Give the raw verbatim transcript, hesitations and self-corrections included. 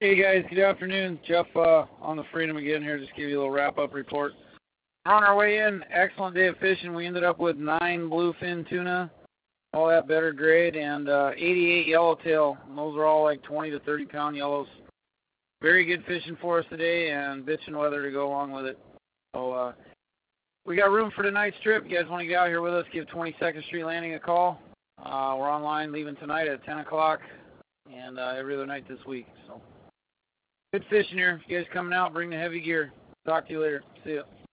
Hey guys, good afternoon. Jeff uh, on the Freedom again here, just give you a little wrap-up report. We're on our way in. Excellent day of fishing. We ended up with nine bluefin tuna, all that better grade, and uh, eighty-eight yellowtail. And those are all like twenty to thirty pound yellows. Very good fishing for us today, and bitchin' weather to go along with it. So uh, we got room for tonight's trip. You guys want to get out here with us, give twenty-second Street Landing a call. Uh, we're online leaving tonight at ten o'clock and uh, every other night this week. So good fishing here. If you guys coming out, bring the heavy gear. Talk to you later. See ya.